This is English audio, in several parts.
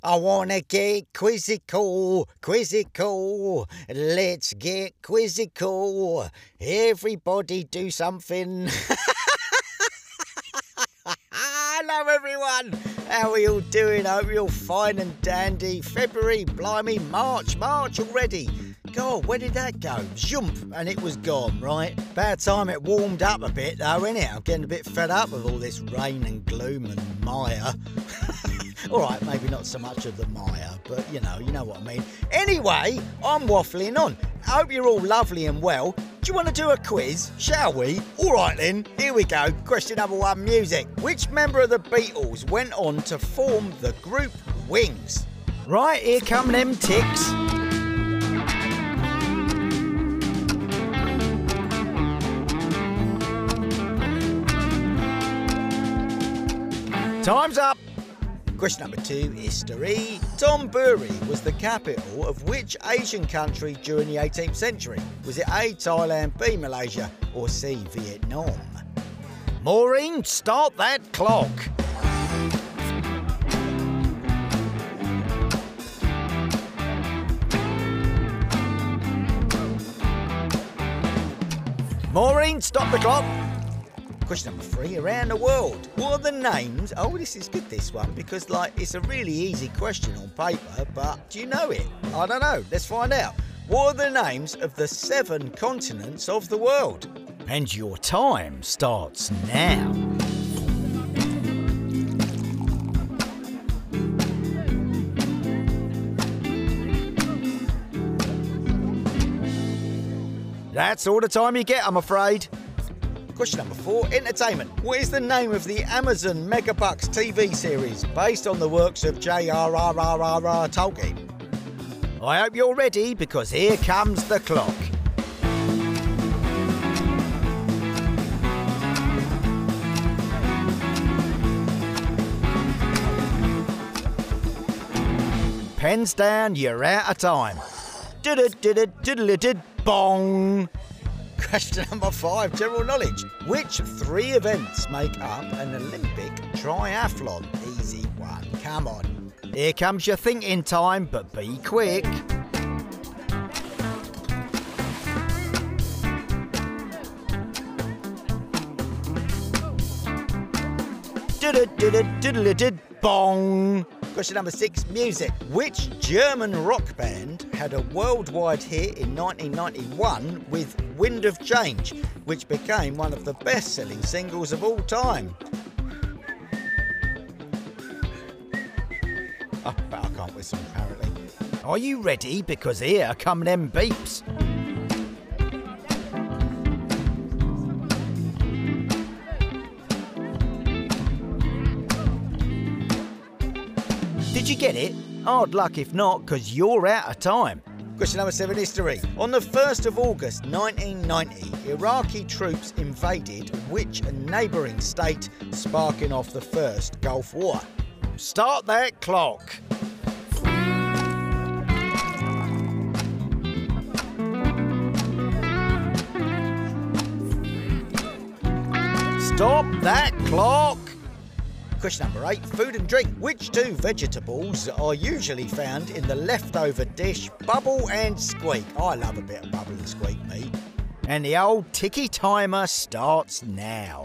I wanna get quizzical, quizzical. Let's get quizzical. Everybody do something. Hello everyone. How are you all doing? I hope you're all fine and dandy. February, blimey, March already. God, where did that go? Zoomp, and it was gone, right? About time it warmed up a bit though, innit? I'm getting a bit fed up with all this rain and gloom and mire. Alright, maybe not so much of the mire, but you know what I mean. Anyway, I'm waffling on. I hope you're all lovely and well. Do you want to do a quiz, shall we? Alright then, here we go. Question number 1, music. Which member of the Beatles went on to form the group Wings? Right, here come them ticks. Time's up. Question number 2, history. Thonburi was the capital of which Asian country during the 18th century? Was it A, Thailand, B, Malaysia, or C, Vietnam? Maureen, start that clock. Maureen, stop the clock. Question number 3, around the world. What are the names? Oh, this is good, this one, because, it's a really easy question on paper, but do you know it? I don't know. Let's find out. What are the names of the 7 continents of the world? And your time starts now. That's all the time you get, I'm afraid. Question number 4, entertainment. What is the name of the Amazon Megabucks TV series based on the works of J.R.R.R.R. Tolkien? I hope you're ready, because here comes the clock. Pens down, you're out of time. Bong. Question number 5, general knowledge. Which 3 events make up an Olympic triathlon? Easy one, come on. Here comes your thinking time, but be quick. Bong. Question number 6, music. Which German rock band had a worldwide hit in 1991 with Wind of Change, which became one of the best-selling singles of all time? Oh, but I can't whistle, apparently. Are you ready? Because here come them beeps. Did you get it? Hard luck if not, because you're out of time. Question number 7, history. On the 1st of August 1990, Iraqi troops invaded which neighbouring state, sparking off the First Gulf War? Start that clock. Stop that clock. Question number 8, food and drink. Which 2 vegetables are usually found in the leftover dish, bubble and squeak? I love a bit of bubble and squeak, me. And the old ticky timer starts now.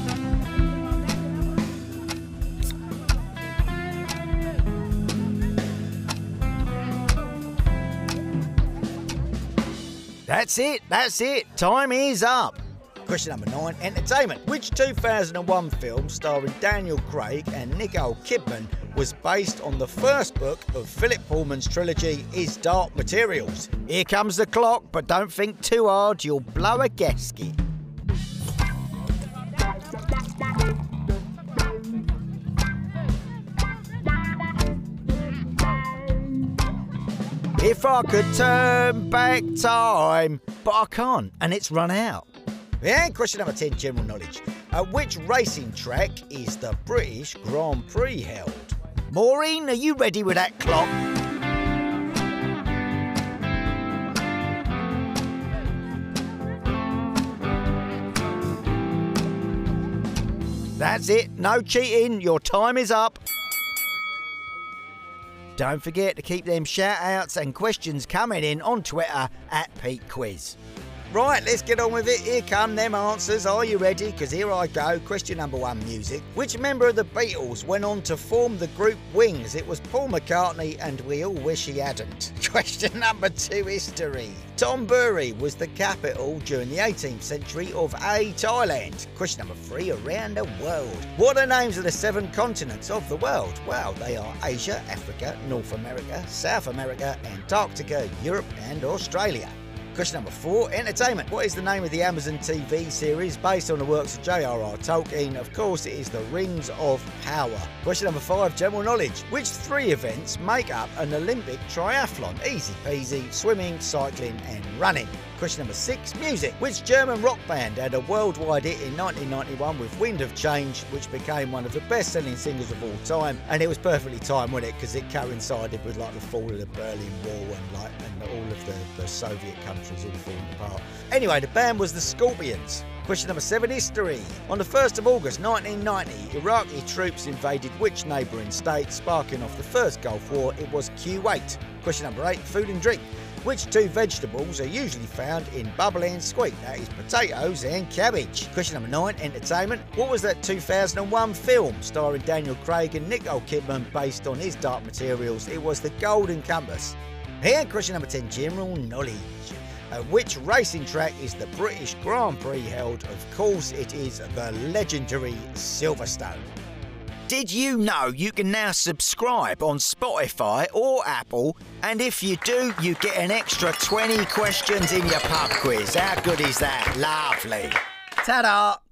That's it. Time is up. Question number 9, entertainment. Which 2001 film starring Daniel Craig and Nicole Kidman was based on the first book of Philip Pullman's trilogy, His Dark Materials? Here comes the clock, but don't think too hard, you'll blow a gasket. If I could turn back time, but I can't, and it's run out. And question number 10, general knowledge. At which racing track is the British Grand Prix held? Maureen, are you ready with that clock? That's it, no cheating, your time is up. Don't forget to keep them shout-outs and questions coming in on Twitter at Pete Quiz. Right, let's get on with it. Here come them answers. Are you ready? Because here I go. Question number 1, music. Which member of the Beatles went on to form the group Wings? It was Paul McCartney, and we all wish he hadn't. Question number 2, history. Thonburi was the capital during the 18th century of Thailand. Question number 3, around the world. What are the names of the 7 continents of the world? Well, they are Asia, Africa, North America, South America, Antarctica, Europe and Australia. Question number 4, entertainment. What is the name of the Amazon TV series based on the works of J.R.R. Tolkien? Of course, it is The Rings of Power. Question number 5, general knowledge. Which 3 events make up an Olympic triathlon? Easy peasy, swimming, cycling and running. Question number 6, music. Which German rock band had a worldwide hit in 1991 with Wind of Change, which became one of the best-selling singles of all time? And it was perfectly timed, wasn't it? Because it coincided with like the fall of the Berlin Wall and all of the Soviet countries all falling apart. Anyway, the band was the Scorpions. Question number 7, history. On the 1st of August 1990, Iraqi troops invaded which neighbouring state, sparking off the first Gulf War? It was Kuwait. Question number 8, food and drink. Which 2 vegetables are usually found in bubbly and squeak? That is potatoes and cabbage. Question number 9, entertainment. What was that 2001 film starring Daniel Craig and Nicole Kidman based on his Dark Materials? It was The Golden Compass. And question number 10, general knowledge. At which racing track is the British Grand Prix held? Of course, it is the legendary Silverstone. Did you know you can now subscribe on Spotify or Apple? And if you do, you get an extra 20 questions in your pub quiz. How good is that? Lovely. Ta-da!